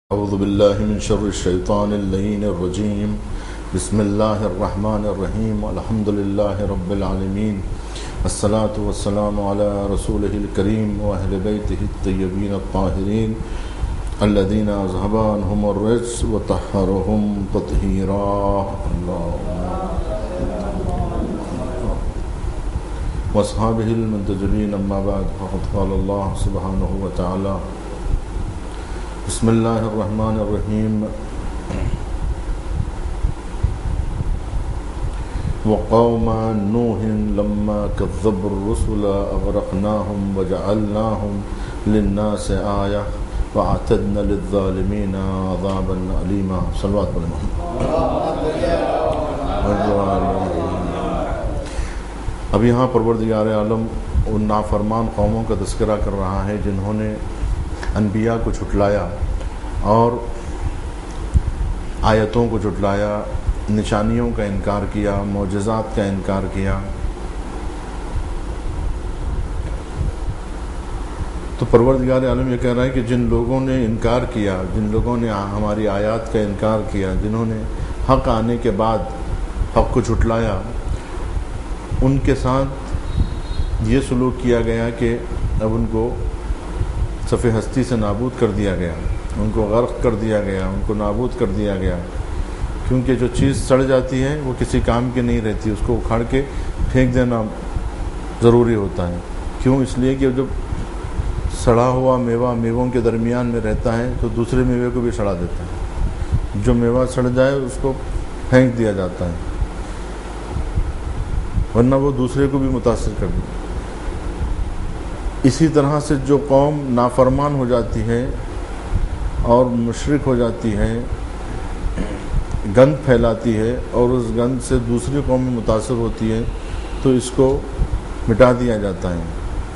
اعوذ باللہ من شر الشیطان اللعین الرجیم بسم اللہ الرحمن الرحیم الحمد للہ رب العالمین الصلاة والسلام علی رسولہ الکریم واہل بیتہ الطیبین الطاہرین الذین اذھب عنہم الرجس وطہرہم تطہیرا واصحابہ المنتجبین اما بعد فقد قال اللہ سبحانہ وتعالی بسم اللہ الرحمن الرحیم وقوم نوح لما كذبوا الرسل اغرقناهم وجعلناهم للناس آیہ واعتدنا للظالمین عذابا علیما صلوات محمد. اب یہاں پروردگار عالم ان نافرمان قوموں کا تذکرہ کر رہا ہے جنہوں نے انبیاء کو جھٹلایا اور آیتوں کو جھٹلایا، نشانیوں کا انکار کیا، معجزات کا انکار کیا. تو پروردگار عالم یہ کہہ رہا ہے کہ جن لوگوں نے انکار کیا، جن لوگوں نے ہماری آیات کا انکار کیا، جنہوں نے حق آنے کے بعد حق کو جھٹلایا، ان کے ساتھ یہ سلوک کیا گیا کہ اب ان کو صفحہ ہستی سے نابود کر دیا گیا، ان کو غرق کر دیا گیا، ان کو نابود کر دیا گیا. کیونکہ جو چیز سڑ جاتی ہے وہ کسی کام کی نہیں رہتی، اس کو اکھاڑ کے پھینک دینا ضروری ہوتا ہے. کیوں؟ اس لیے کہ جب سڑا ہوا میوہ میووں کے درمیان میں رہتا ہے تو دوسرے میوے کو بھی سڑا دیتا ہے. جو میوہ سڑ جائے اس کو پھینک دیا جاتا ہے، ورنہ وہ دوسرے کو بھی متاثر کر دیتا ہے. اسی طرح سے جو قوم نافرمان ہو جاتی ہے اور مشرک ہو جاتی ہے، گند پھیلاتی ہے اور اس گند سے دوسری قوم میں متاثر ہوتی ہے، تو اس کو مٹا دیا جاتا ہے.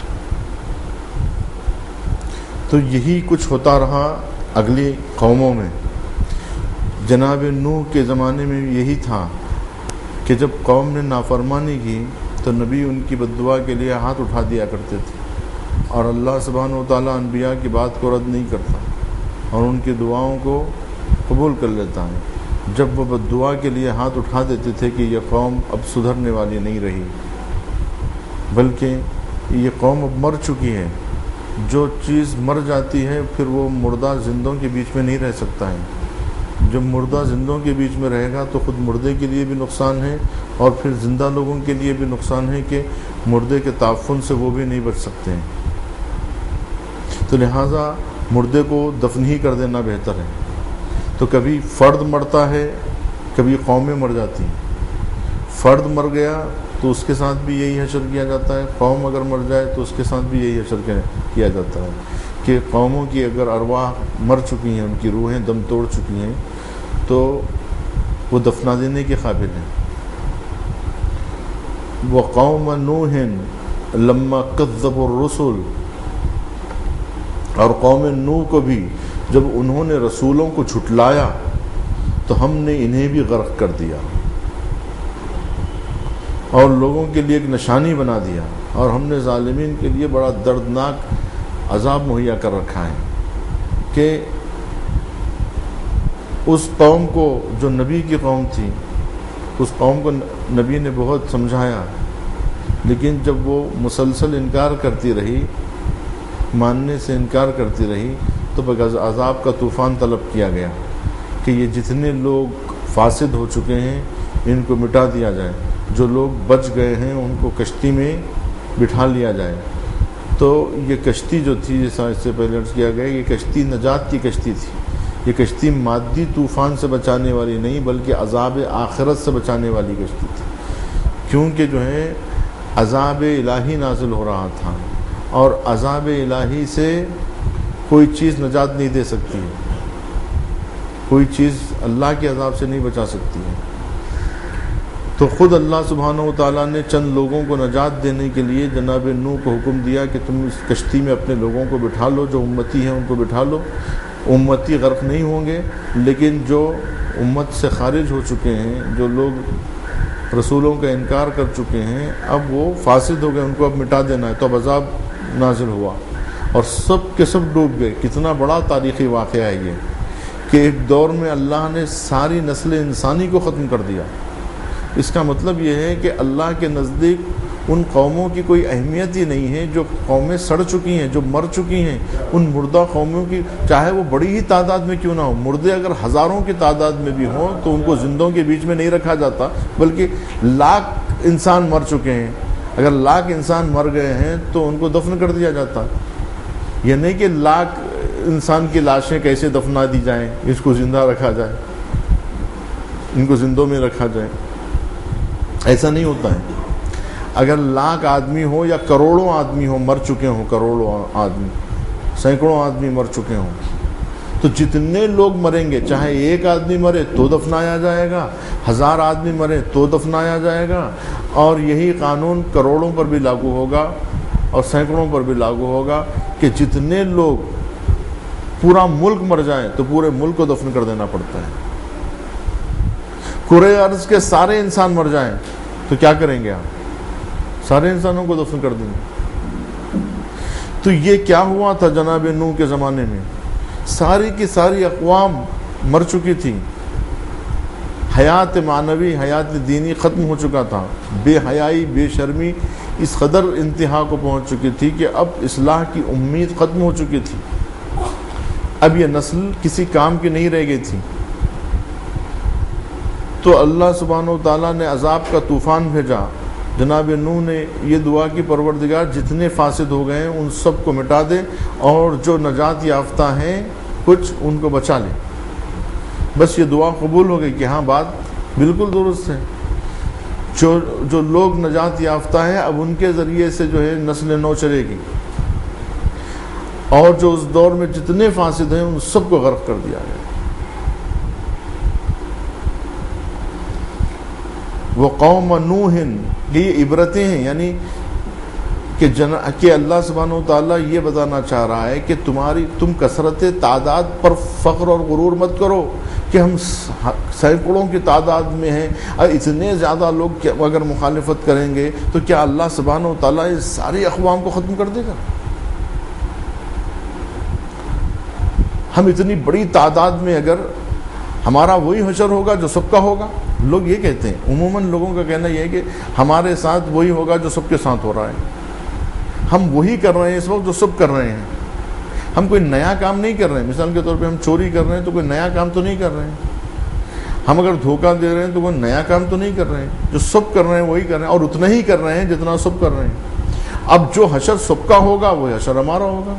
تو یہی کچھ ہوتا رہا اگلی قوموں میں. جناب نوح کے زمانے میں یہی تھا کہ جب قوم نے نافرمانی کی تو نبی ان کی بد دعا کے لیے ہاتھ اٹھا دیا کرتے تھے، اور اللہ سبحانہ و تعالیٰ انبیاء کی بات کو رد نہیں کرتا اور ان کی دعاؤں کو قبول کر لیتا ہے. جب وہ بد دعا کے لیے ہاتھ اٹھا دیتے تھے کہ یہ قوم اب سدھرنے والی نہیں رہی، بلکہ یہ قوم اب مر چکی ہے. جو چیز مر جاتی ہے پھر وہ مردہ زندوں کے بیچ میں نہیں رہ سکتا ہے. جب مردہ زندوں کے بیچ میں رہے گا تو خود مردے کے لیے بھی نقصان ہے اور پھر زندہ لوگوں کے لیے بھی نقصان ہے کہ مردے کے تعفن سے وہ بھی نہیں بچ سکتے ہیں. تو لہٰذا مردے کو دفن ہی کر دینا بہتر ہے. تو کبھی فرد مرتا ہے، کبھی قومیں مر جاتی ہیں. فرد مر گیا تو اس کے ساتھ بھی یہی حشر کیا جاتا ہے، قوم اگر مر جائے تو اس کے ساتھ بھی یہی حشر کیا جاتا ہے کہ قوموں کی اگر ارواح مر چکی ہیں، ان کی روحیں دم توڑ چکی ہیں، تو وہ دفنا دینے کے قابل ہیں. وَقَوْمَ نُوحٍ لَمَّا كَذَّبُوا الرُّسُلَ، اور قوم نوح کو بھی جب انہوں نے رسولوں کو جھٹلایا تو ہم نے انہیں بھی غرق کر دیا اور لوگوں کے لیے ایک نشانی بنا دیا، اور ہم نے ظالمین کے لیے بڑا دردناک عذاب مہیا کر رکھا ہے کہ اس قوم کو جو نبی کی قوم تھی، اس قوم کو نبی نے بہت سمجھایا، لیکن جب وہ مسلسل انکار کرتی رہی، ماننے سے انکار کرتی رہی، تو بغض عذاب کا طوفان طلب کیا گیا کہ یہ جتنے لوگ فاسد ہو چکے ہیں ان کو مٹا دیا جائے، جو لوگ بچ گئے ہیں ان کو کشتی میں بٹھا لیا جائے. تو یہ کشتی جو تھی، جیسا اس سے پہلے عرض کیا گیا، یہ کشتی نجات کی کشتی تھی. یہ کشتی مادی طوفان سے بچانے والی نہیں بلکہ عذاب آخرت سے بچانے والی کشتی تھی. کیونکہ جو ہے عذاب الہی نازل ہو رہا تھا، اور عذاب الہی سے کوئی چیز نجات نہیں دے سکتی ہے، کوئی چیز اللہ کے عذاب سے نہیں بچا سکتی ہے. تو خود اللہ سبحانہ و تعالیٰ نے چند لوگوں کو نجات دینے کے لیے جناب نوح کو حکم دیا کہ تم اس کشتی میں اپنے لوگوں کو بٹھا لو، جو امتی ہیں ان کو بٹھا لو. امتی غرق نہیں ہوں گے، لیکن جو امت سے خارج ہو چکے ہیں، جو لوگ رسولوں کا انکار کر چکے ہیں، اب وہ فاسد ہو گئے، ان کو اب مٹا دینا ہے. تو اب عذاب نازل ہوا اور سب کے سب ڈوب گئے. کتنا بڑا تاریخی واقعہ ہے یہ کہ ایک دور میں اللہ نے ساری نسل انسانی کو ختم کر دیا. اس کا مطلب یہ ہے کہ اللہ کے نزدیک ان قوموں کی کوئی اہمیت ہی نہیں ہے جو قومیں سڑ چکی ہیں, جو مر چکی ہیں. ان مردہ قوموں کی چاہے وہ بڑی ہی تعداد میں کیوں نہ ہو, مردے اگر ہزاروں کی تعداد میں بھی ہوں تو ان کو زندوں کے بیچ میں نہیں رکھا جاتا, بلکہ لاکھ انسان مر چکے ہیں, اگر لاکھ انسان مر گئے ہیں تو ان کو دفن کر دیا جاتا. یہ نہیں کہ لاکھ انسان کی لاشیں کیسے دفنا دی جائیں, اس کو زندہ رکھا جائے, ان کو زندوں میں رکھا جائے, ایسا نہیں ہوتا ہے. اگر لاکھ آدمی ہو یا کروڑوں آدمی ہو مر چکے ہوں, کروڑوں آدمی, سینکڑوں آدمی مر چکے ہوں, تو جتنے لوگ مریں گے, چاہے ایک آدمی مرے تو دفنایا جائے گا, 1000 آدمی مرے تو دفنایا جائے گا. اور یہی قانون کروڑوں پر بھی لاگو ہوگا اور سینکڑوں پر بھی لاگو ہوگا کہ جتنے لوگ پورا ملک مر جائیں تو پورے ملک کو دفن کر دینا پڑتا ہے. کرۂ ارض کے سارے انسان مر جائیں تو کیا کریں گے آپ؟ سارے انسانوں کو دفن کر دیں گے. تو یہ کیا ہوا تھا جناب نوح کے زمانے میں؟ ساری کی ساری اقوام مر چکی تھی, حیات معنوی, حیات دینی ختم ہو چکا تھا. بے حیائی, بے شرمی اس قدر انتہا کو پہنچ چکی تھی کہ اب اصلاح کی امید ختم ہو چکی تھی. اب یہ نسل کسی کام کی نہیں رہ گئی تھی. تو اللہ سبحانہ و تعالیٰ نے عذاب کا طوفان بھیجا. جناب نوح نے یہ دعا کی, پروردگار جتنے فاسد ہو گئے ہیں ان سب کو مٹا دے, اور جو نجات یافتہ ہیں کچھ ان کو بچا لے. بس یہ دعا قبول ہو گئی کہ ہاں بات بالکل درست ہے. جو لوگ نجات یافتہ ہیں اب ان کے ذریعے سے جو ہے نسل نو چلے گی, اور جو اس دور میں جتنے فاسد ہیں ان سب کو غرق کر دیا گیا. وہ قوم نوح, یہ عبرتیں ہیں, یعنی کہ اللہ سبحانہ و تعالیٰ یہ بتانا چاہ رہا ہے کہ تم کثرت تعداد پر فخر اور غرور مت کرو کہ ہم سینکڑوں کی تعداد میں ہیں, اور اتنے زیادہ لوگ اگر مخالفت کریں گے تو کیا اللہ سبحانہ و تعالیٰ اس ساری اقوام کو ختم کر دے گا؟ ہم اتنی بڑی تعداد میں اگر ہمارا وہی حشر ہوگا جو سب کا ہوگا. لوگ یہ کہتے ہیں, عموماً لوگوں کا کہنا یہ ہے کہ ہمارے ساتھ وہی ہوگا جو سب کے ساتھ ہو رہا ہے. ہم وہی کر رہے ہیں اس وقت جو سب کر رہے ہیں. ہم کوئی نیا کام نہیں کر رہے ہیں. مثال کے طور پہ ہم چوری کر رہے ہیں تو کوئی نیا کام تو نہیں کر رہے ہیں. ہم اگر دھوکہ دے رہے ہیں تو کوئی نیا کام تو نہیں کر رہے ہیں. جو سب کر رہے ہیں وہی کر رہے ہیں, اور اتنا ہی کر رہے ہیں جتنا سب کر رہے ہیں. اب جو حشر سب کا ہوگا وہ حشر ہمارا ہوگا.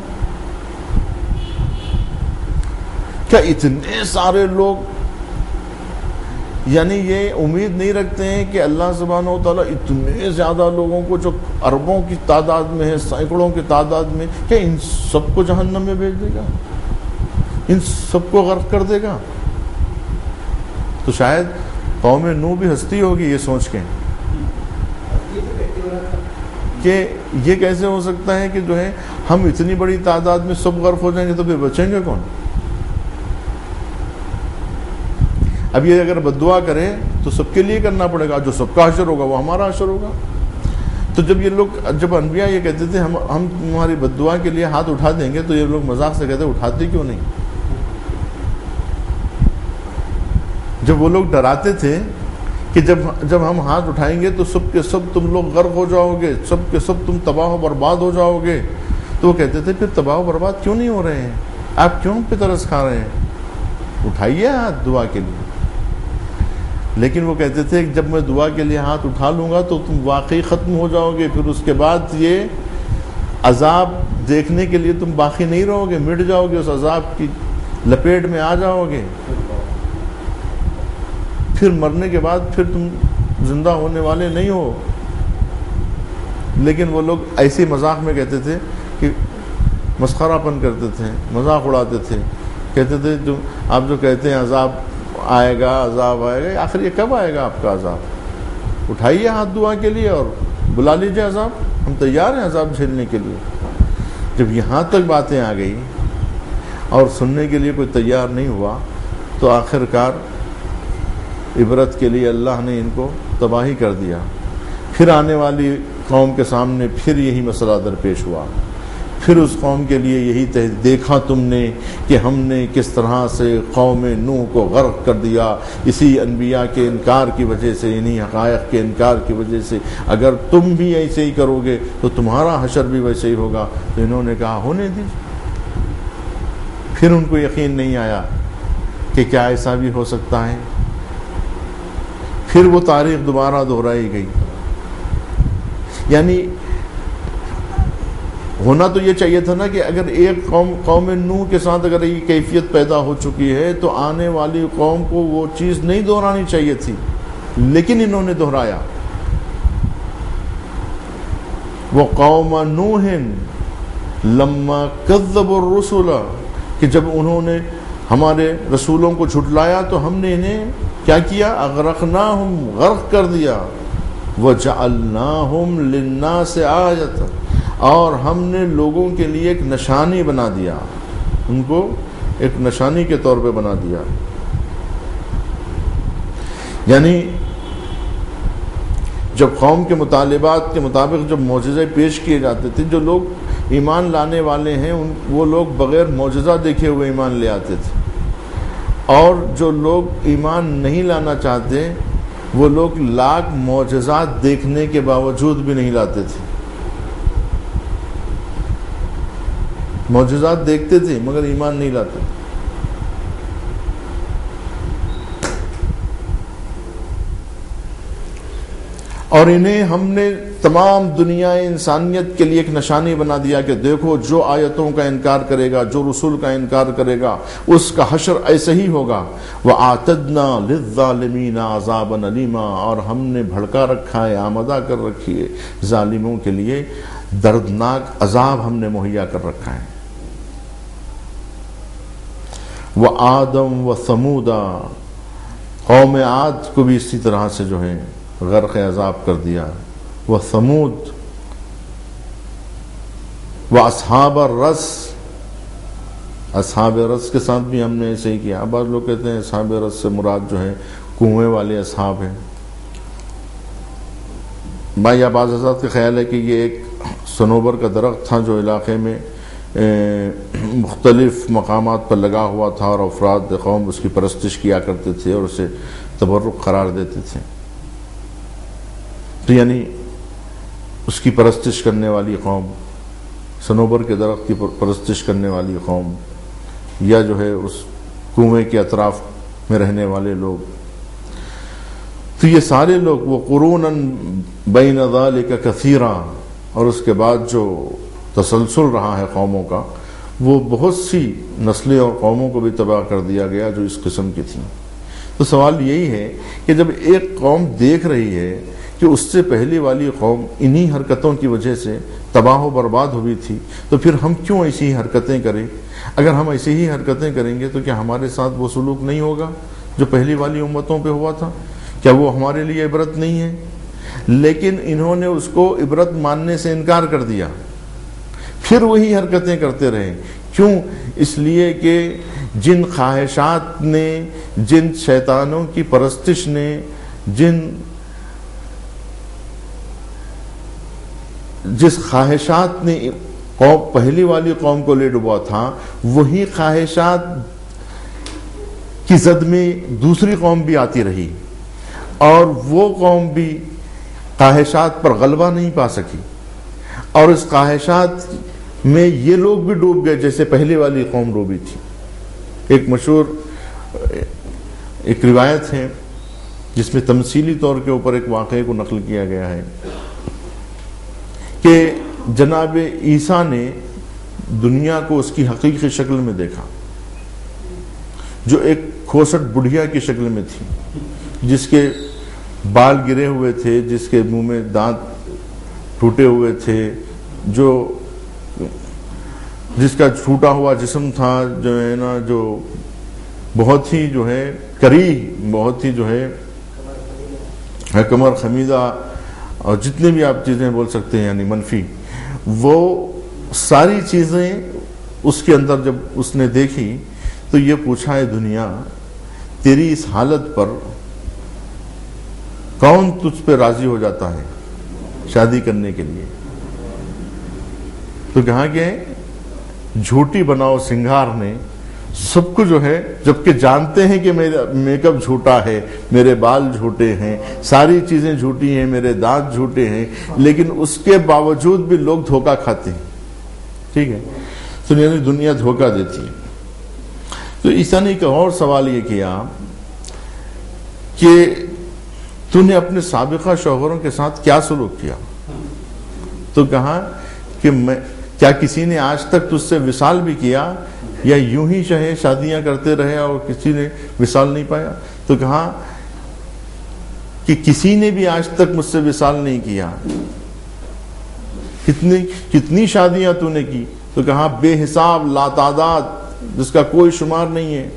کیا اتنے سارے لوگ یعنی یہ امید نہیں رکھتے ہیں کہ اللہ سبحانہ و تعالیٰ اتنے زیادہ لوگوں کو جو اربوں کی تعداد میں ہے, سینکڑوں کی تعداد میں, کیا ان سب کو جہنم میں بھیج دے گا, ان سب کو غرق کر دے گا؟ تو شاید قوم نوح بھی ہستی ہوگی یہ سوچ کے کہ یہ کیسے ہو سکتا ہے کہ جو ہے ہم اتنی بڑی تعداد میں سب غرق ہو جائیں گے تو پھر بچیں گے کون؟ اب یہ اگر بددعا کریں تو سب کے لیے کرنا پڑے گا, جو سب کا حشر ہوگا وہ ہمارا حشر ہوگا. تو جب انبیاء یہ کہتے تھے ہم تمہاری بددعا کے لیے ہاتھ اٹھا دیں گے, تو یہ لوگ مذاق سے کہتے اٹھاتے کیوں نہیں؟ جب وہ لوگ ڈراتے تھے کہ جب ہم ہاتھ اٹھائیں گے تو سب کے سب تم لوگ غرق ہو جاؤ گے, سب کے سب تم تباہ و برباد ہو جاؤ گے, تو وہ کہتے تھے پھر تباہ و برباد کیوں نہیں ہو رہے ہیں, آپ کیوں پہ ترس کھا رہے ہیں, اٹھائیے ہاتھ دعا کے لیے. لیکن وہ کہتے تھے کہ جب میں دعا کے لیے ہاتھ اٹھا لوں گا تو تم واقعی ختم ہو جاؤ گے, پھر اس کے بعد یہ عذاب دیکھنے کے لیے تم باقی نہیں رہو گے, مٹ جاؤ گے, اس عذاب کی لپیٹ میں آ جاؤ گے, پھر مرنے کے بعد پھر تم زندہ ہونے والے نہیں ہو. لیکن وہ لوگ ایسے مذاق میں کہتے تھے کہ مسخرہ پن کرتے تھے, مذاق اڑاتے تھے, کہتے تھے جو آپ جو کہتے ہیں عذاب آئے گا, آخر یہ کب آئے گا آپ کا عذاب؟ اٹھائیے ہاتھ دعا کے لیے اور بلا لیجیے عذاب, ہم تیار ہیں عذاب جھیلنے کے لیے. جب یہاں تک باتیں آ گئی اور سننے کے لیے کوئی تیار نہیں ہوا, تو آخر کار عبرت کے لیے اللہ نے ان کو تباہی کر دیا. پھر آنے والی قوم کے سامنے پھر یہی مسئلہ درپیش ہوا, پھر اس قوم کے لیے یہی دیکھا تم نے کہ ہم نے کس طرح سے قوم نوح کو غرق کر دیا اسی انبیاء کے انکار کی وجہ سے، انہی حقائق کے انکار کی وجہ سے، اگر تم بھی ایسے ہی کرو گے تو تمہارا حشر بھی ویسے ہی ہوگا۔ تو انہوں نے کہا ہونے دیجیے۔ پھر ان کو یقین نہیں آیا کہ کیا ایسا بھی ہو سکتا ہے۔ پھر وہ تاریخ دوبارہ دہرائی گئی۔ یعنی ہونا تو یہ چاہیے تھا نا کہ اگر ایک قوم نوح کے ساتھ اگر یہ کیفیت پیدا ہو چکی ہے تو آنے والی قوم کو وہ چیز نہیں دہرانی چاہیے تھی، لیکن انہوں نے دہرایا۔ وَقَوْمَ نُوحٍ لَمَّا كَذَّبُوا الرُّسُلَ، کہ جب انہوں نے ہمارے رسولوں کو جھٹلایا تو ہم نے انہیں کیا کیا؟ اغرقناہم، غرق کر دیا۔ وَجَعَلْنَاهُمْ لِلنَّاسِ آیَةً، اور ہم نے لوگوں کے لیے ایک نشانی بنا دیا، ان کو ایک نشانی کے طور پہ بنا دیا۔ یعنی جب قوم کے مطالبات کے مطابق جب معجزے پیش کیے جاتے تھے، جو لوگ ایمان لانے والے ہیں وہ لوگ بغیر معجزہ دیکھے ہوئے ایمان لے آتے تھے، اور جو لوگ ایمان نہیں لانا چاہتے وہ لوگ لاکھ معجزات دیکھنے کے باوجود بھی نہیں لاتے تھے۔ معجزات دیکھتے تھے مگر ایمان نہیں لاتے تھے۔ اور انہیں ہم نے تمام دنیا انسانیت کے لیے ایک نشانی بنا دیا کہ دیکھو جو آیتوں کا انکار کرے گا، جو رسول کا انکار کرے گا، اس کا حشر ایسے ہی ہوگا۔ وَأَعْتَدْنَا لِلظَّالِمِينَ عَذَابًا أَلِيمًا، اور ہم نے بھڑکا رکھا ہے، آمادہ کر رکھی ہے ظالموں کے لیے دردناک عذاب ہم نے مہیا کر رکھا ہے۔ وَآدَمْ وَثَمُودَ، قوم عاد کو بھی اسی طرح سے جو ہے غرق عذاب کر دیا۔ وَثَمُود وَأَصْحَابَ الرَّسِّ، اصحاب رس کے ساتھ بھی ہم نے ایسے ہی کیا۔ بعض لوگ کہتے ہیں اصحاب رس سے مراد جو ہے کنویں والے اصحاب ہیں۔ بھائی یا بعض حضرات کا خیال ہے کہ یہ ایک صنوبر کا درخت تھا جو علاقے میں مختلف مقامات پر لگا ہوا تھا، اور افراد قوم اس کی پرستش کیا کرتے تھے اور اسے تبرک قرار دیتے تھے۔ تو یعنی اس کی پرستش کرنے والی قوم، صنوبر کے درخت کی پرستش کرنے والی قوم، یا جو ہے اس کنویں کے اطراف میں رہنے والے لوگ، تو یہ سارے لوگ وہ قروناً بین ذالک کثیرا، اور اس کے بعد جو تسلسل رہا ہے قوموں کا، وہ بہت سی نسلیں اور قوموں کو بھی تباہ کر دیا گیا جو اس قسم کی تھیں۔ تو سوال یہی ہے کہ جب ایک قوم دیکھ رہی ہے کہ اس سے پہلی والی قوم انہی حرکتوں کی وجہ سے تباہ و برباد ہوئی تھی، تو پھر ہم کیوں ایسی ہی حرکتیں کریں؟ اگر ہم ایسی ہی حرکتیں کریں گے تو کیا ہمارے ساتھ وہ سلوک نہیں ہوگا جو پہلی والی امتوں پہ ہوا تھا؟ کیا وہ ہمارے لیے عبرت نہیں ہے؟ لیکن انہوں نے اس کو عبرت ماننے سے انکار کر دیا، پھر وہی حرکتیں کرتے رہے۔ کیوں؟ اس لیے کہ جن خواہشات نے، جن شیطانوں کی پرستش نے، جس خواہشات نے پہلی والی قوم کو لے ڈبا تھا، وہی خواہشات کی زد میں دوسری قوم بھی آتی رہی، اور وہ قوم بھی خواہشات پر غلبہ نہیں پا سکی، اور اس خواہشات میں یہ لوگ بھی ڈوب گئے جیسے پہلی والی قوم ڈوبی تھی۔ ایک مشہور ایک روایت ہے جس میں تمثیلی طور کے اوپر ایک واقعے کو نقل کیا گیا ہے کہ جناب عیسیٰ نے دنیا کو اس کی حقیقی شکل میں دیکھا، جو ایک کھوسٹ بڑھیا کی شکل میں تھی، جس کے بال گرے ہوئے تھے، جس کے منہ میں دانت ٹوٹے ہوئے تھے، جس کا چھوٹا ہوا جسم تھا، جو ہے نا، جو بہت ہی جو ہے کریہ، بہت ہی جو ہے کمر خمیدہ، اور جتنے بھی آپ چیزیں بول سکتے ہیں یعنی منفی، وہ ساری چیزیں اس کے اندر جب اس نے دیکھی تو یہ پوچھا، ہے دنیا تیری اس حالت پر کون تجھ پہ راضی ہو جاتا ہے شادی کرنے کے لیے؟ تو کہا کہ جھوٹی بناؤ سنگار نے سب کو جو ہے، جبکہ جانتے ہیں کہ میرا میک اپ جھوٹا ہے، میرے بال جھوٹے ہیں، ساری چیزیں جھوٹی ہیں، میرے دانت جھوٹے ہیں، لیکن اس کے باوجود بھی لوگ دھوکہ کھاتے ہیں. ٹھیک ہے، تو یعنی دنیا دھوکہ دیتی ہے. تو عیسیٰ نے ایک اور سوال یہ کیا کہ تو نے اپنے سابقہ شوہروں کے ساتھ کیا سلوک کیا؟ تو کہا کہ کیا کسی نے آج تک تجھ سے وصال بھی کیا، یا یوں ہی چاہے شادیاں کرتے رہے اور کسی نے وصال نہیں پایا؟ تو کہا کہ کسی نے بھی آج تک مجھ سے وصال نہیں کیا. کتنی شادیاں تو نے کی؟ تو کہا بے حساب، لا تعداد، جس کا کوئی شمار نہیں ہے.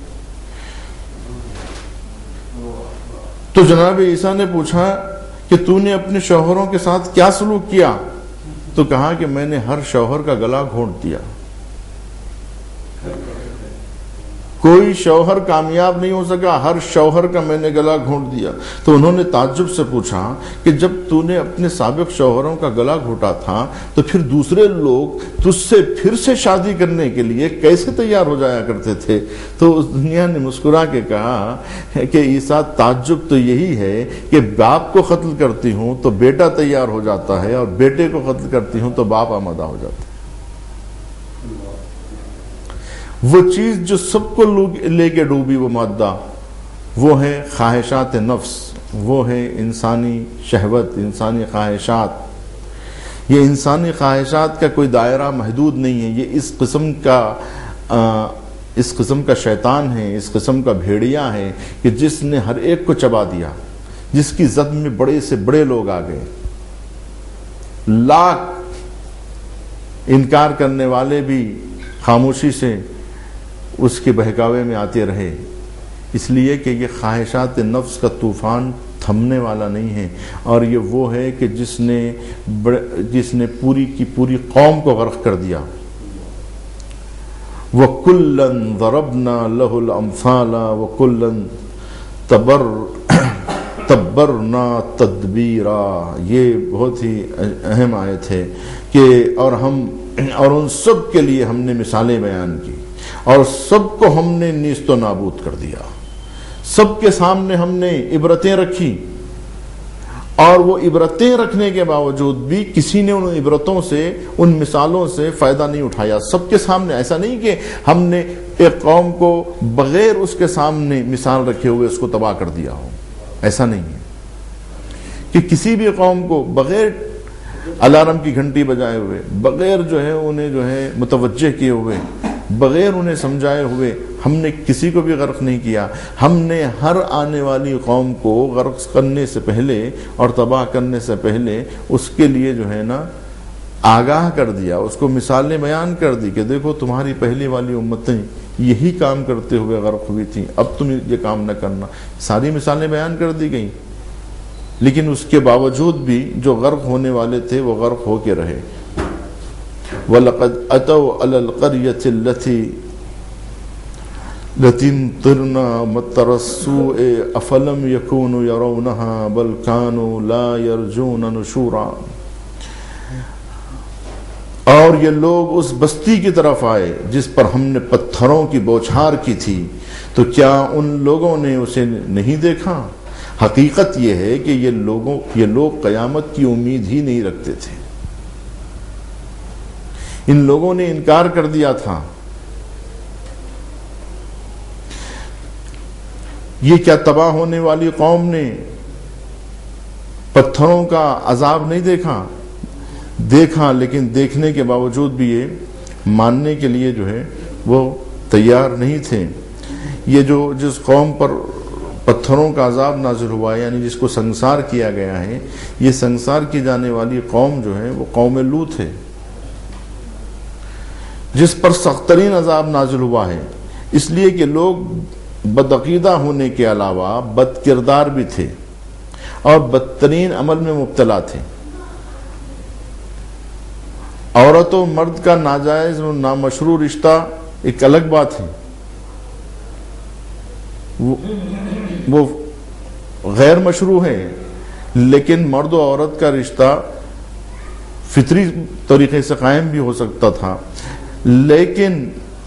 تو جناب عیسیٰ نے پوچھا کہ تو نے اپنے شوہروں کے ساتھ کیا سلوک کیا؟ تو کہا کہ میں نے ہر شوہر کا گلا گھونٹ دیا. کوئی شوہر کامیاب نہیں ہو سکا، ہر شوہر کا میں نے گلا گھونٹ دیا. تو انہوں نے تعجب سے پوچھا کہ جب تو نے اپنے سابق شوہروں کا گلا گھونٹا تھا تو پھر دوسرے لوگ تجھ سے پھر سے شادی کرنے کے لیے کیسے تیار ہو جایا کرتے تھے؟ تو اس دنیا نے مسکرا کے کہا کہ عیسیٰ تعجب تو یہی ہے کہ باپ کو قتل کرتی ہوں تو بیٹا تیار ہو جاتا ہے، اور بیٹے کو قتل کرتی ہوں تو باپ آمادہ ہو جاتا ہے. وہ چیز جو سب کو لے کے ڈوبی، وہ مادہ، وہ ہے خواہشات نفس، وہ ہے انسانی شہوت، انسانی خواہشات. یہ انسانی خواہشات کا کوئی دائرہ محدود نہیں ہے. یہ اس قسم کا شیطان ہے، اس قسم کا بھیڑیا ہے کہ جس نے ہر ایک کو چبا دیا، جس کی زد میں بڑے سے بڑے لوگ آ گئے. لاکھ انکار کرنے والے بھی خاموشی سے اس کے بہکاوے میں آتے رہے، اس لیے کہ یہ خواہشات نفس کا طوفان تھمنے والا نہیں ہے. اور یہ وہ ہے کہ جس نے پوری کی پوری قوم کو غرق کر دیا. وَكُلًّا ضَرَبْنَا لَهُ الْأَمْثَالَ وَكُلًّا تَبَّرْنَا تَدْبِيرًا. یہ بہت ہی اہم آیت ہے کہ اور ان سب کے لیے ہم نے مثالیں بیان کی، اور سب کو ہم نے نیست و نابود کر دیا. سب کے سامنے ہم نے عبرتیں رکھی، اور وہ عبرتیں رکھنے کے باوجود بھی کسی نے ان عبرتوں سے، ان مثالوں سے فائدہ نہیں اٹھایا. سب کے سامنے، ایسا نہیں کہ ہم نے ایک قوم کو بغیر اس کے سامنے مثال رکھے ہوئے اس کو تباہ کر دیا ہو. ایسا نہیں ہے کہ کسی بھی قوم کو بغیر الارم کی گھنٹی بجائے ہوئے، بغیر جو ہے انہیں جو ہے متوجہ کیے ہوئے، بغیر انہیں سمجھائے ہوئے ہم نے کسی کو بھی غرق نہیں کیا. ہم نے ہر آنے والی قوم کو غرق کرنے سے پہلے اور تباہ کرنے سے پہلے اس کے لیے جو ہے نا آگاہ کر دیا، اس کو مثالیں بیان کر دی کہ دیکھو تمہاری پہلی والی امتیں یہی کام کرتے ہوئے غرق ہوئی تھیں، اب تم یہ کام نہ کرنا. ساری مثالیں بیان کر دی گئیں، لیکن اس کے باوجود بھی جو غرق ہونے والے تھے وہ غرق ہو کے رہے. وَلَقَدْ أَتَوْا عَلَى الْقَرْيَةِ الَّتِي امْطَرْنَا مَطَرَ السُّوءِ أَفَلَمْ يَكُونُوا يَرَوْنَهَا بَلْ كَانُوا لَا يَرْجُونَ نُشُورًا. اور یہ لوگ اس بستی کی طرف آئے جس پر ہم نے پتھروں کی بوچھار کی تھی، تو کیا ان لوگوں نے اسے نہیں دیکھا؟ حقیقت یہ ہے کہ یہ لوگ قیامت کی امید ہی نہیں رکھتے تھے. ان لوگوں نے انکار کر دیا تھا. یہ کیا تباہ ہونے والی قوم نے پتھروں کا عذاب نہیں دیکھا، لیکن دیکھنے کے باوجود بھی یہ ماننے کے لیے جو ہے وہ تیار نہیں تھے. یہ جس قوم پر پتھروں کا عذاب نازل ہوا ہے، یعنی جس کو سنسار کیا گیا ہے، یہ سنسار کی جانے والی قوم جو ہے وہ قوم لوط ہے، جس پر سخت ترین عذاب نازل ہوا ہے، اس لیے کہ لوگ بدعقیدہ ہونے کے علاوہ بد کردار بھی تھے اور بدترین عمل میں مبتلا تھے. عورت و مرد کا ناجائز و نامشروع رشتہ ایک الگ بات ہے، وہ غیر مشروع ہے، لیکن مرد و عورت کا رشتہ فطری طریقے سے قائم بھی ہو سکتا تھا. لیکن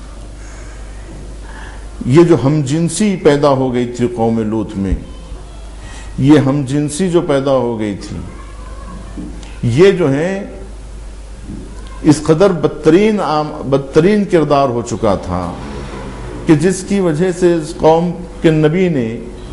یہ جو ہم جنسی پیدا ہو گئی تھی قوم لوط میں، یہ ہم جنسی جو پیدا ہو گئی تھی، یہ جو ہے اس قدر بدترین کردار ہو چکا تھا کہ جس کی وجہ سے اس قوم کے نبی نے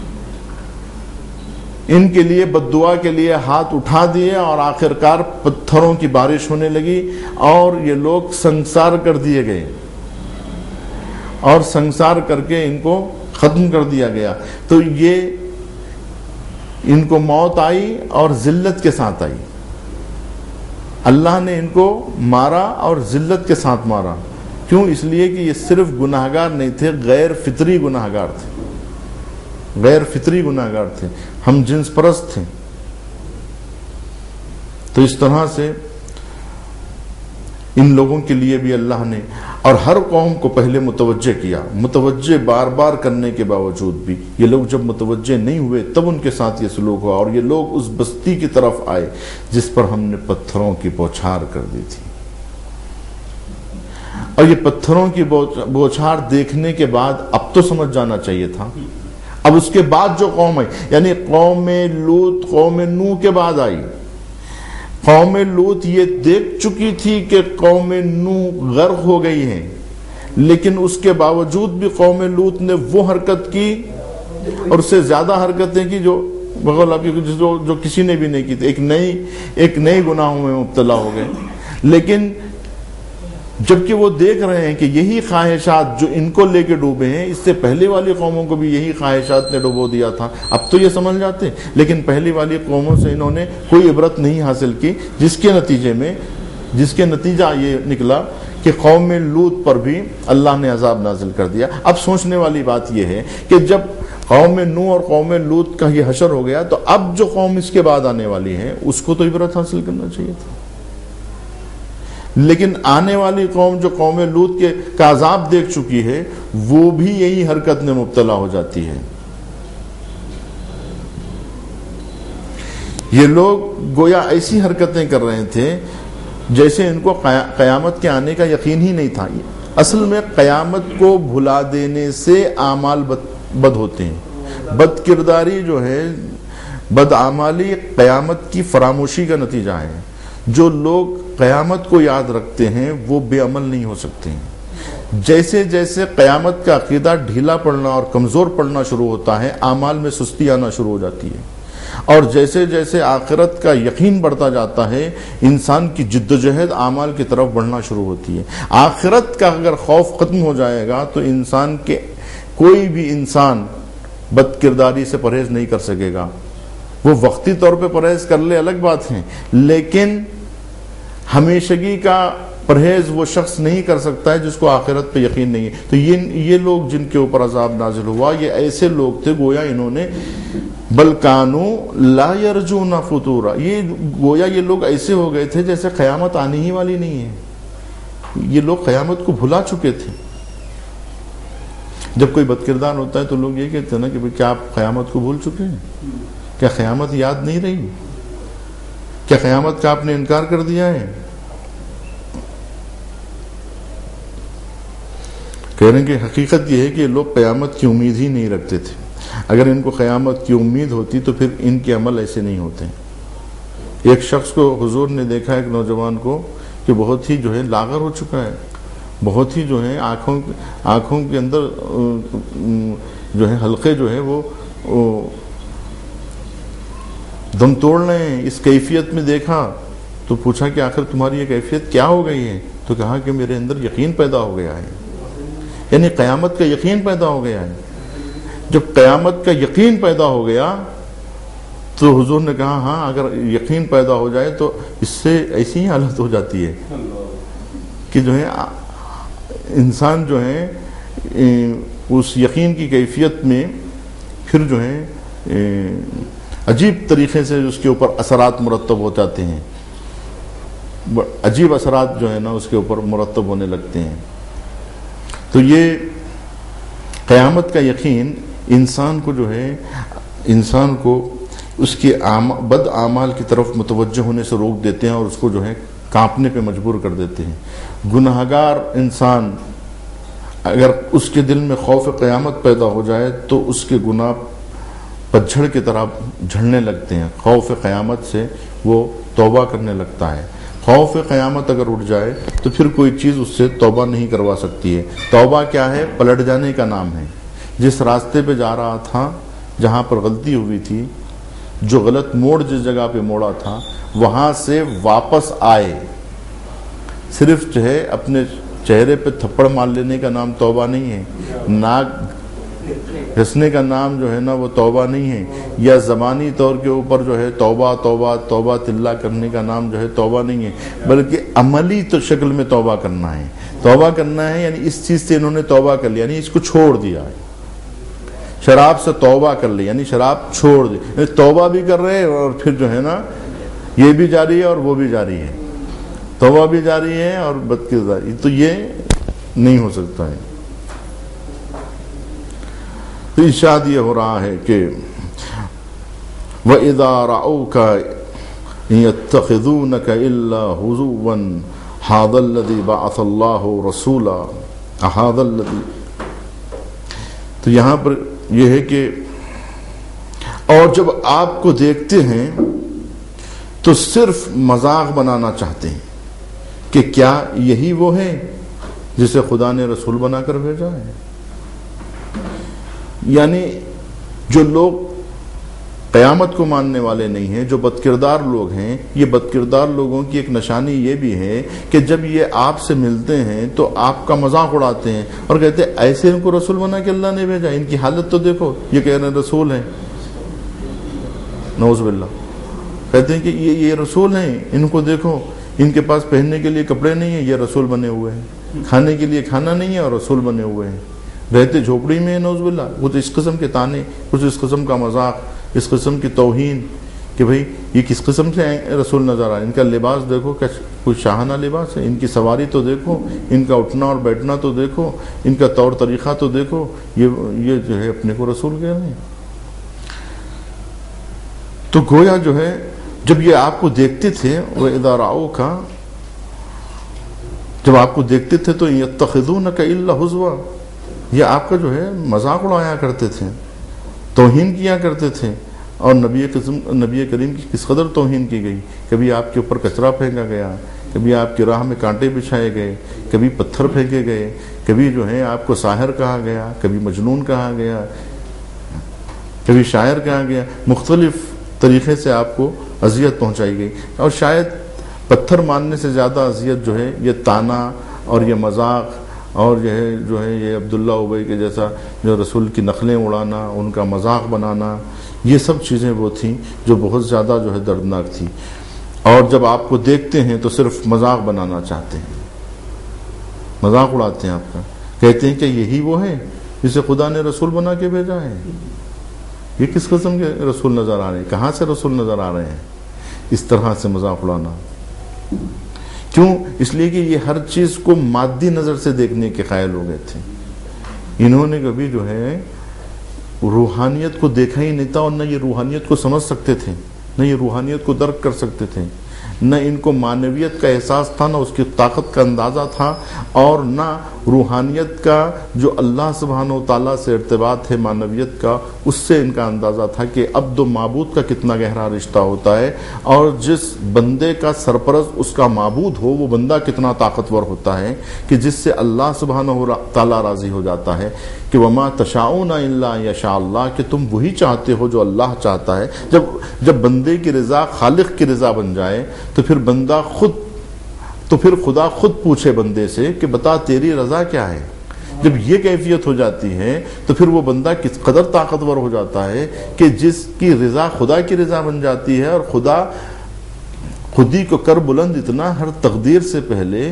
ان کے لیے بددعا کے لیے ہاتھ اٹھا دیے، اور آخرکار پتھروں کی بارش ہونے لگی اور یہ لوگ سنسار کر دیے گئے، اور سنسار کر کے ان کو ختم کر دیا گیا۔ تو یہ ان کو موت آئی اور ذلت کے ساتھ آئی، اللہ نے ان کو مارا اور ذلت کے ساتھ مارا۔ کیوں؟ اس لیے کہ یہ صرف گناہگار نہیں تھے، غیر فطری گناہگار تھے، غیر فطری گناہگار تھے، ہم جنس پرست تھے۔ تو اس طرح سے ان لوگوں کے لیے بھی اللہ نے، اور ہر قوم کو پہلے متوجہ کیا، متوجہ بار بار کرنے کے باوجود بھی یہ لوگ جب متوجہ نہیں ہوئے تب ان کے ساتھ یہ سلوک ہوا، اور یہ لوگ اس بستی کی طرف آئے جس پر ہم نے پتھروں کی بوچھار کر دی تھی۔ اور یہ پتھروں کی بوچھار دیکھنے کے بعد اب تو سمجھ جانا چاہیے تھا، اب اس کے بعد جو قوم آئی، یعنی قوم لوط قوم نوح کے بعد آئی۔ قوم لوط یہ دیکھ چکی تھی کہ قوم نوح غرق ہو گئی ہے، لیکن اس کے باوجود بھی قوم لوط نے وہ حرکت کی اور اس سے زیادہ حرکتیں کی جو بغیر آپ کی جو کسی نے بھی نہیں کی تھی، ایک نئے گناہوں میں مبتلا ہو گئے۔ لیکن جبکہ وہ دیکھ رہے ہیں کہ یہی خواہشات جو ان کو لے کے ڈوبے ہیں، اس سے پہلے والی قوموں کو بھی یہی خواہشات نے ڈبو دیا تھا، اب تو یہ سمجھ جاتے، لیکن پہلی والی قوموں سے انہوں نے کوئی عبرت نہیں حاصل کی، جس کے نتیجہ یہ نکلا کہ قوم لوط پر بھی اللہ نے عذاب نازل کر دیا۔ اب سوچنے والی بات یہ ہے کہ جب قوم نوح اور قوم لوط کا یہ حشر ہو گیا تو اب جو قوم اس کے بعد آنے والی ہے اس کو تو عبرت حاصل کرنا چاہیے تھا، لیکن آنے والی قوم جو قوم لوط کا عذاب دیکھ چکی ہے وہ بھی یہی حرکت میں مبتلا ہو جاتی ہے۔ یہ لوگ گویا ایسی حرکتیں کر رہے تھے جیسے ان کو قیامت کے آنے کا یقین ہی نہیں تھا۔ اصل میں قیامت کو بھلا دینے سے اعمال بد ہوتے ہیں، بد کرداری جو ہے، بدعمالی قیامت کی فراموشی کا نتیجہ ہے۔ جو لوگ قیامت کو یاد رکھتے ہیں وہ بے عمل نہیں ہو سکتے ہیں۔ جیسے جیسے قیامت کا عقیدہ ڈھیلا پڑنا اور کمزور پڑنا شروع ہوتا ہے، اعمال میں سستی آنا شروع ہو جاتی ہے، اور جیسے جیسے آخرت کا یقین بڑھتا جاتا ہے انسان کی جدوجہد اعمال کی طرف بڑھنا شروع ہوتی ہے۔ آخرت کا اگر خوف ختم ہو جائے گا تو کوئی بھی انسان بد کرداری سے پرہیز نہیں کر سکے گا۔ وہ وقتی طور پہ پرہیز کر لے الگ بات ہے، لیکن ہمیشگی کا پرہیز وہ شخص نہیں کر سکتا ہے جس کو آخرت پہ یقین نہیں ہے۔ تو یہ لوگ جن کے اوپر عذاب نازل ہوا یہ ایسے لوگ تھے گویا انہوں نے بل کانوا لا یرجون فطورا، یہ گویا یہ لوگ ایسے ہو گئے تھے جیسے قیامت آنے ہی والی نہیں ہے، یہ لوگ قیامت کو بھلا چکے تھے۔ جب کوئی بد کردار ہوتا ہے تو لوگ یہ کہتے ہیں نا کہ کیا آپ قیامت کو بھول چکے ہیں؟ کیا قیامت یاد نہیں رہی؟ کیا قیامت کا آپ نے انکار کر دیا ہے؟ کہہ رہے ہیں کہ حقیقت یہ ہے کہ لوگ قیامت کی امید ہی نہیں رکھتے تھے، اگر ان کو قیامت کی امید ہوتی تو پھر ان کے عمل ایسے نہیں ہوتے۔ ایک شخص کو حضور نے دیکھا، ایک نوجوان کو، کہ بہت ہی جو ہے لاغر ہو چکا ہے، بہت ہی جو ہے آنکھوں کے اندر جو ہے حلقے جو ہے وہ دم توڑ رہے ہیں۔ اس کیفیت میں دیکھا تو پوچھا کہ آخر تمہاری یہ کیفیت کیا ہو گئی ہے؟ تو کہا کہ میرے اندر یقین پیدا ہو گیا ہے، یعنی قیامت کا یقین پیدا ہو گیا ہے۔ جب قیامت کا یقین پیدا ہو گیا تو حضور نے کہا ہاں اگر یقین پیدا ہو جائے تو اس سے ایسی ہی حالت ہو جاتی ہے کہ جو ہے انسان جو ہے اس یقین کی کیفیت میں پھر جو ہے عجیب طریقے سے اس کے اوپر اثرات مرتب ہو جاتے ہیں، عجیب اثرات جو ہے نا اس کے اوپر مرتب ہونے لگتے ہیں۔ تو یہ قیامت کا یقین انسان کو جو ہے انسان کو اس کے بد اعمال کی طرف متوجہ ہونے سے روک دیتے ہیں اور اس کو جو ہے کانپنے پہ مجبور کر دیتے ہیں۔ گناہگار انسان اگر اس کے دل میں خوف قیامت پیدا ہو جائے تو اس کے گناہ پتجھڑ کی طرح جھڑنے لگتے ہیں، خوف قیامت سے وہ توبہ کرنے لگتا ہے۔ خوف قیامت اگر اٹھ جائے تو پھر کوئی چیز اس سے توبہ نہیں کروا سکتی ہے۔ توبہ کیا ہے؟ پلٹ جانے کا نام ہے۔ جس راستے پہ جا رہا تھا، جہاں پر غلطی ہوئی تھی، جو غلط موڑ جس جگہ پہ موڑا تھا، وہاں سے واپس آئے۔ صرف جو ہے اپنے چہرے پہ تھپڑ مار لینے کا نام توبہ نہیں ہے، ناک گھسنے کا نام جو ہے نا وہ توبہ نہیں ہے، یا زبانی طور کے اوپر جو ہے توبہ توبہ توبہ تلہ کرنے کا نام جو ہے توبہ نہیں ہے، بلکہ عملی تو شکل میں توبہ کرنا ہے۔ توبہ کرنا ہے یعنی اس چیز سے انہوں نے توبہ کر لیا، یعنی اس کو چھوڑ دیا ہے۔ شراب سے توبہ کر لی یعنی شراب چھوڑ دی، یعنی توبہ بھی کر رہے ہیں اور پھر جو ہے نا یہ بھی جاری ہے اور وہ بھی جاری ہے، توبہ بھی جاری ہے اور بد کرداری، تو یہ نہیں ہو سکتا ہے۔ تو ارشاد یہ ہو رہا ہے کہ وَإِذَا رَأَوْكَ يَتَّخِذُونَكَ إِلَّا هُزُوًا هَذَا الَّذِي بَعَثَ اللَّهُ رَسُولًا هَذَا الَّذِي، تو یہاں پر یہ ہے کہ اور جب آپ کو دیکھتے ہیں تو صرف مذاق بنانا چاہتے ہیں کہ کیا یہی وہ ہے جسے خدا نے رسول بنا کر بھیجا ہے۔ یعنی جو لوگ قیامت کو ماننے والے نہیں ہیں، جو بدکردار لوگ ہیں، یہ بدکردار لوگوں کی ایک نشانی یہ بھی ہے کہ جب یہ آپ سے ملتے ہیں تو آپ کا مذاق اڑاتے ہیں اور کہتے ہیں ایسے ان کو رسول بنا کے اللہ نے بھیجا، ان کی حالت تو دیکھو، یہ کہہ رہے ہیں رسول ہیں، نعوذ باللہ، کہتے ہیں کہ یہ رسول ہیں، ان کو دیکھو، ان کے پاس پہننے کے لیے کپڑے نہیں ہیں، یہ رسول بنے ہوئے ہیں، کھانے کے لیے کھانا نہیں ہے اور رسول بنے ہوئے ہیں، رہتے جھوپڑی میں، نعوذ باللہ۔ کچھ اس قسم کے تانے، کچھ اس قسم کا مذاق، اس قسم کی توہین کہ بھئی یہ کس قسم سے رسول نظر آ، ان کا لباس دیکھو، کچھ شاہانہ لباس ہے، ان کی سواری تو دیکھو، ان کا اٹھنا اور بیٹھنا تو دیکھو، ان کا طور طریقہ تو دیکھو، یہ جو ہے اپنے کو رسول کہہ رہے ہیں۔ تو گویا جو ہے جب یہ آپ کو دیکھتے تھے، وَإِذَا رَأَوْكَ، جب آپ کو دیکھتے تھے تو يَتَّخِذُونَكَ إِلَّا هُزُوًا، یہ آپ کا جو ہے مذاق اڑایا کرتے تھے، توہین کیا کرتے تھے۔ اور نبی کریم کی کس قدر توہین کی گئی، کبھی آپ کے اوپر کچرا پھینکا گیا، کبھی آپ کی راہ میں کانٹے بچھائے گئے، کبھی پتھر پھینکے گئے، کبھی جو ہے آپ کو ساحر کہا گیا، کبھی مجنون کہا گیا، کبھی شاعر کہا گیا، مختلف طریقے سے آپ کو اذیت پہنچائی گئی۔ اور شاید پتھر مارنے سے زیادہ اذیت جو ہے یہ تانا اور یہ مذاق اور جو ہے یہ عبداللہ ابی کے جیسا جو رسول کی نخلیں اڑانا، ان کا مذاق بنانا، یہ سب چیزیں وہ تھیں جو بہت زیادہ جو ہے دردناک تھی۔ اور جب آپ کو دیکھتے ہیں تو صرف مذاق بنانا چاہتے ہیں، مذاق اڑاتے ہیں آپ کا، کہتے ہیں کہ یہی وہ ہے جسے خدا نے رسول بنا کے بھیجا ہے۔ یہ کس قسم کے رسول نظر آ رہے ہیں، کہاں سے رسول نظر آ رہے ہیں؟ اس طرح سے مذاق اڑانا کیوں؟ اس لیے کہ یہ ہر چیز کو مادی نظر سے دیکھنے کے قائل ہو گئے تھے۔ انہوں نے کبھی جو ہے روحانیت کو دیکھا ہی نہیں تھا، اور نہ یہ روحانیت کو سمجھ سکتے تھے، نہ یہ روحانیت کو درک کر سکتے تھے، نہ ان کو معنویت کا احساس تھا، نہ اس کی طاقت کا اندازہ تھا، اور نہ روحانیت کا جو اللہ سبحانہ و تعالیٰ سے ارتباط ہے، معنویت کا، اس سے ان کا اندازہ تھا کہ عبد و معبود کا کتنا گہرا رشتہ ہوتا ہے، اور جس بندے کا سرپرست اس کا معبود ہو وہ بندہ کتنا طاقتور ہوتا ہے کہ جس سے اللہ سبحانہ و تعالیٰ راضی ہو جاتا ہے کہ وما تشاؤون الا یشاء اللہ، کہ تم وہی چاہتے ہو جو اللہ چاہتا ہے۔ جب بندے کی رضا خالق کی رضا بن جائے تو پھر بندہ پھر خدا خود پوچھے بندے سے کہ بتا تیری رضا کیا ہے۔ جب یہ کیفیت ہو جاتی ہے تو پھر وہ بندہ کس قدر طاقتور ہو جاتا ہے کہ جس کی رضا خدا کی رضا بن جاتی ہے، اور خدا خودی کو کر بلند اتنا، ہر تقدیر سے پہلے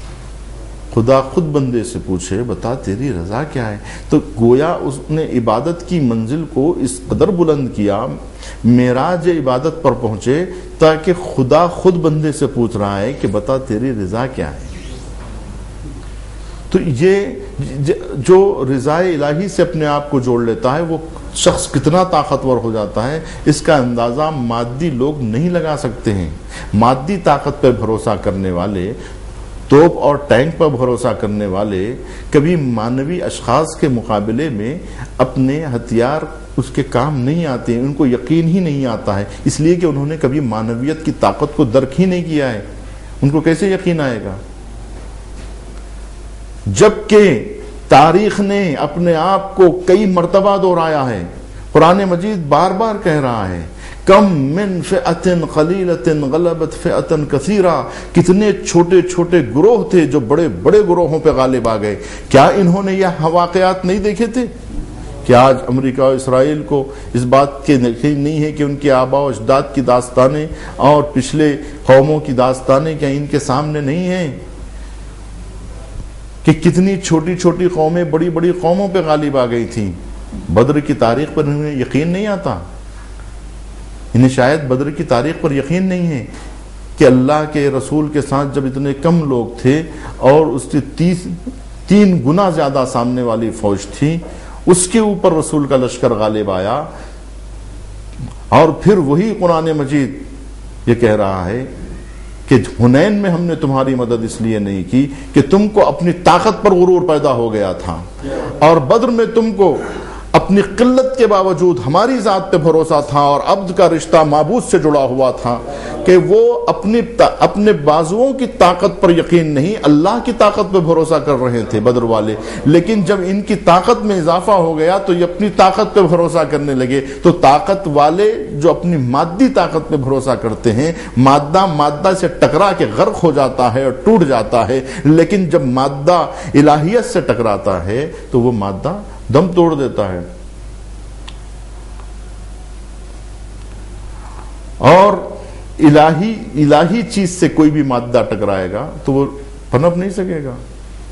خدا خود بندے سے پوچھے بتا تیری رضا کیا ہے۔ تو گویا اس نے عبادت کی منزل کو اس قدر بلند کیا، معراج عبادت پر پہنچے، تاکہ خدا خود بندے سے پوچھ رہا ہے کہ بتا تیری رضا کیا ہے۔ تو یہ جو رضائے الہی سے اپنے آپ کو جوڑ لیتا ہے وہ شخص کتنا طاقتور ہو جاتا ہے، اس کا اندازہ مادی لوگ نہیں لگا سکتے ہیں۔ مادی طاقت پہ بھروسہ کرنے والے، توپ اور ٹینک پر بھروسہ کرنے والے کبھی مانوی اشخاص کے مقابلے میں اپنے ہتھیار اس کے کام نہیں آتے ہیں، ان کو یقین ہی نہیں آتا ہے، اس لیے کہ انہوں نے کبھی مانویت کی طاقت کو درک ہی نہیں کیا ہے، ان کو کیسے یقین آئے گا؟ جبکہ تاریخ نے اپنے آپ کو کئی مرتبہ دہرایا ہے، قرآن مجید بار بار کہہ رہا ہے کم من فئۃ قلیلۃ غلبت فئۃ کثیرہ، کتنے چھوٹے چھوٹے گروہ تھے جو بڑے بڑے گروہوں پہ غالب آ گئے۔ کیا انہوں نے یہ واقعات نہیں دیکھے تھے؟ کیا آج امریکہ اور اسرائیل کو اس بات کے یقین نہیں ہے کہ ان کے آباء و اجداد کی داستانیں اور پچھلے قوموں کی داستانیں کیا ان کے سامنے نہیں ہیں کہ کتنی چھوٹی چھوٹی قومیں بڑی بڑی قوموں پہ غالب آ گئی تھیں؟ بدر کی تاریخ پر انہیں یقین نہیں آتا، انہیں شاید بدر کی تاریخ پر یقین نہیں ہے کہ اللہ کے رسول کے ساتھ جب اتنے کم لوگ تھے اور اس کی 3 گنا زیادہ سامنے والی فوج تھی، اس کے اوپر رسول کا لشکر غالب آیا، اور پھر وہی قرآن مجید یہ کہہ رہا ہے کہ حنین میں ہم نے تمہاری مدد اس لیے نہیں کی کہ تم کو اپنی طاقت پر غرور پیدا ہو گیا تھا، اور بدر میں تم کو اپنی قلت کے باوجود ہماری ذات پہ بھروسہ تھا، اور عبد کا رشتہ معبود سے جڑا ہوا تھا کہ وہ اپنے بازوؤں کی طاقت پر یقین نہیں، اللہ کی طاقت پہ بھروسہ کر رہے تھے بدر والے۔ لیکن جب ان کی طاقت میں اضافہ ہو گیا تو یہ اپنی طاقت پہ بھروسہ کرنے لگے۔ تو طاقت والے جو اپنی مادی طاقت پہ بھروسہ کرتے ہیں، مادہ سے ٹکرا کے غرق ہو جاتا ہے اور ٹوٹ جاتا ہے، لیکن جب مادہ الہیت سے ٹکراتا ہے تو وہ مادہ دم توڑ دیتا ہے۔ اور الہی چیز سے کوئی بھی مادہ ٹکرائے گا تو وہ پنپ نہیں سکے گا۔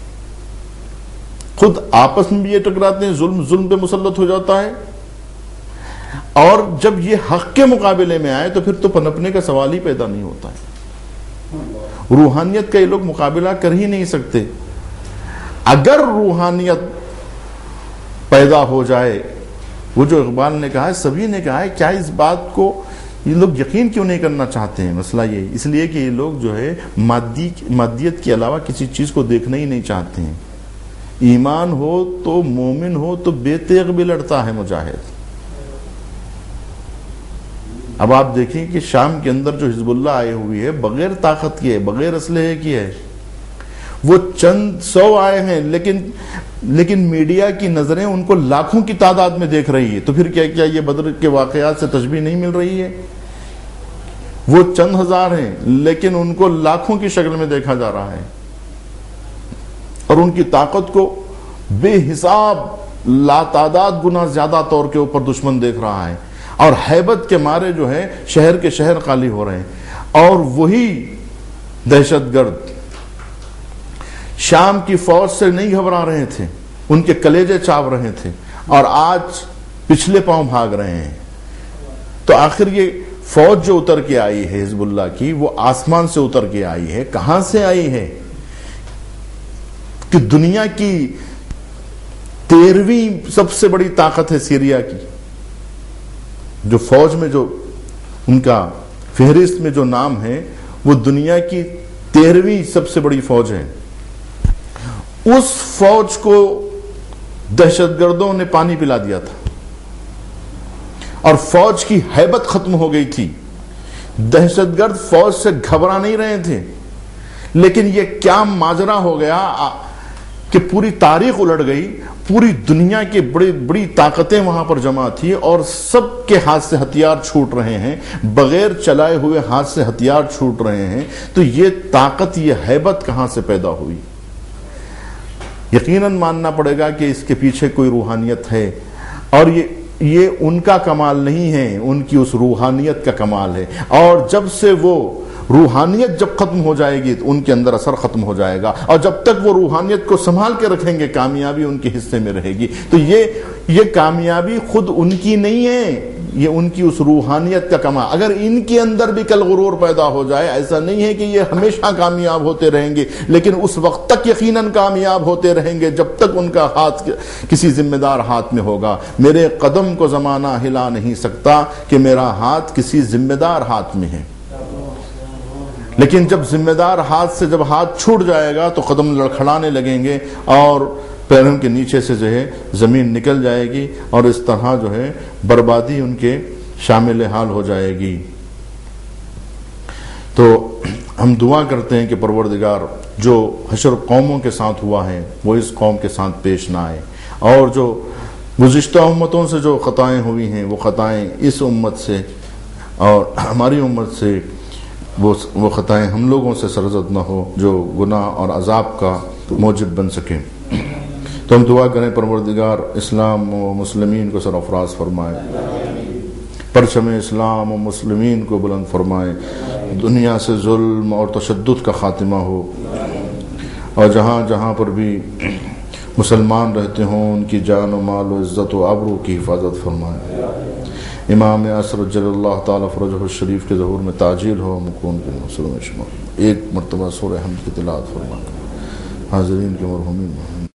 خود آپس میں بھی یہ ٹکراتے ہیں، ظلم پہ مسلط ہو جاتا ہے، اور جب یہ حق کے مقابلے میں آئے تو پھر تو پنپنے کا سوال ہی پیدا نہیں ہوتا ہے۔ روحانیت کا یہ لوگ مقابلہ کر ہی نہیں سکتے۔ اگر روحانیت پیدا ہو جائے، وہ جو اقبال نے کہا ہے، سبھی نے کہا ہے، کیا اس بات کو یہ لوگ یقین کیوں نہیں کرنا چاہتے ہیں؟ مسئلہ یہ اس لیے کہ یہ لوگ جو ہے مادیت کے علاوہ کسی چیز کو دیکھنا ہی نہیں چاہتے ہیں۔ ایمان ہو تو مومن ہو تو بے تیغ بھی لڑتا ہے مجاہد۔ اب آپ دیکھیں کہ شام کے اندر جو حزب اللہ آئے ہوئی ہے، بغیر طاقت کی ہے، بغیر اسلحے کی ہے، وہ چند 100 آئے ہیں، لیکن میڈیا کی نظریں ان کو لاکھوں کی تعداد میں دیکھ رہی ہے۔ تو پھر کیا یہ بدر کے واقعات سے تشبیہ نہیں مل رہی ہے؟ وہ چند ہزار ہیں لیکن ان کو لاکھوں کی شکل میں دیکھا جا رہا ہے، اور ان کی طاقت کو بے حساب لاتعداد گنا زیادہ طور کے اوپر دشمن دیکھ رہا ہے، اور ہیبت کے مارے جو ہے شہر کے شہر خالی ہو رہے ہیں۔ اور وہی دہشت گرد شام کی فوج سے نہیں گھبرا رہے تھے، ان کے کلیجے چاپ رہے تھے، اور آج پچھلے پاؤں بھاگ رہے ہیں۔ تو آخر یہ فوج جو اتر کے آئی ہے حزب اللہ کی، وہ آسمان سے اتر کے آئی ہے۔ کہاں سے آئی ہے؟ کہ دنیا کی 13ویں سب سے بڑی طاقت ہے سیریا کی، جو فوج میں جو ان کا فہرست میں جو نام ہے، وہ دنیا کی 13ویں سب سے بڑی فوج ہے۔ اس فوج کو دہشت گردوں نے پانی پلا دیا تھا، اور فوج کی ہیبت ختم ہو گئی تھی۔ دہشت گرد فوج سے گھبرا نہیں رہے تھے، لیکن یہ کیا ماجرا ہو گیا کہ پوری تاریخ الٹ گئی۔ پوری دنیا کی بڑی بڑی طاقتیں وہاں پر جمع تھی، اور سب کے ہاتھ سے ہتھیار چھوٹ رہے ہیں، بغیر چلائے ہوئے ہاتھ سے ہتھیار چھوٹ رہے ہیں۔ تو یہ طاقت، یہ ہیبت کہاں سے پیدا ہوئی؟ یقیناً ماننا پڑے گا کہ اس کے پیچھے کوئی روحانیت ہے، اور یہ ان کا کمال نہیں ہے، ان کی اس روحانیت کا کمال ہے۔ اور جب سے وہ روحانیت جب ختم ہو جائے گی تو ان کے اندر اثر ختم ہو جائے گا، اور جب تک وہ روحانیت کو سنبھال کے رکھیں گے کامیابی ان کے حصے میں رہے گی۔ تو یہ کامیابی خود ان کی نہیں ہے، یہ ان کی اس روحانیت کا کمال. اگر ان کے اندر بھی کل غرور پیدا ہو جائے، ایسا نہیں ہے کہ یہ ہمیشہ کامیاب ہوتے رہیں گے، لیکن اس وقت تک یقیناً کامیاب ہوتے رہیں گے جب تک ان کا ہاتھ کسی ذمہ دار ہاتھ میں ہوگا. میرے قدم کو زمانہ ہلا نہیں سکتا کہ میرا ہاتھ کسی ذمہ دار ہاتھ میں ہے، لیکن جب ذمہ دار ہاتھ سے جب ہاتھ چھوٹ جائے گا تو قدم لڑکھڑانے لگیں گے اور پیروں کے نیچے سے جو ہے زمین نکل جائے گی، اور اس طرح جو ہے بربادی ان کے شامل حال ہو جائے گی. تو ہم دعا کرتے ہیں کہ پروردگار جو حشر قوموں کے ساتھ ہوا ہے وہ اس قوم کے ساتھ پیش نہ آئے، اور جو گزشتہ امتوں سے جو خطائیں ہوئی ہیں وہ خطائیں اس امت سے اور ہماری امت سے وہ خطائیں ہم لوگوں سے سرزد نہ ہو جو گناہ اور عذاب کا موجب بن سکیں. تو ہم دعا کریں پروردگار اسلام و مسلمین کو سرفراز فرمائے، پرچم اسلام و مسلمین کو بلند فرمائے، دنیا سے ظلم اور تشدد کا خاتمہ ہو، اور جہاں جہاں پر بھی مسلمان رہتے ہوں ان کی جان و مال و عزت و آبرو کی حفاظت فرمائے. امام عصر جل اللہ تعالیٰ فرجہ الشریف کے ظہور میں تاجیل ہو، مکون کے مسلم شمار. ایک مرتبہ سورہ حمد کی تلاوت فرمائے. حاضرین کے مرحومین